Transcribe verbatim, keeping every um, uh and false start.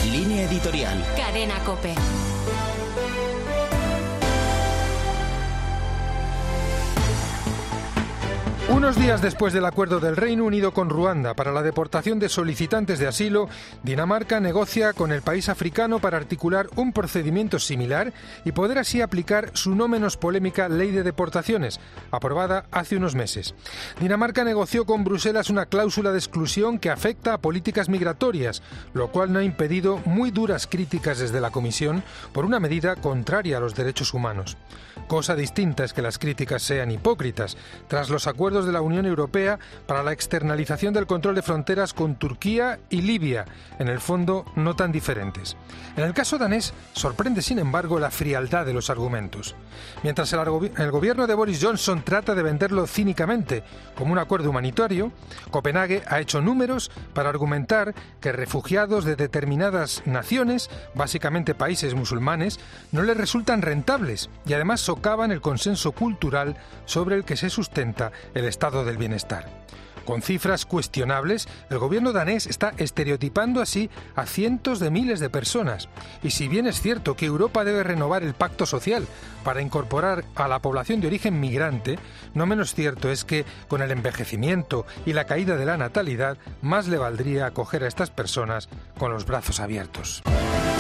Línea editorial. Cadena COPE. Unos días después del acuerdo del Reino Unido con Ruanda para la deportación de solicitantes de asilo, Dinamarca negocia con el país africano para articular un procedimiento similar y poder así aplicar su no menos polémica ley de deportaciones, aprobada hace unos meses. Dinamarca negoció con Bruselas una cláusula de exclusión que afecta a políticas migratorias, lo cual no ha impedido muy duras críticas desde la Comisión por una medida contraria a los derechos humanos. Cosa distinta es que las críticas sean hipócritas, tras los acuerdos de la Unión Europea para la externalización del control de fronteras con Turquía y Libia, en el fondo no tan diferentes. En el caso danés, sorprende sin embargo la frialdad de los argumentos. Mientras el, el gobierno de Boris Johnson trata de venderlo cínicamente como un acuerdo humanitario, Copenhague ha hecho números para argumentar que refugiados de determinadas naciones, básicamente países musulmanes, no les resultan rentables y además socavan el consenso cultural sobre el que se sustenta el estado del bienestar. Con cifras cuestionables, el gobierno danés está estereotipando así a cientos de miles de personas. Y si bien es cierto que Europa debe renovar el pacto social para incorporar a la población de origen migrante, no menos cierto es que, con el envejecimiento y la caída de la natalidad, más le valdría acoger a estas personas con los brazos abiertos.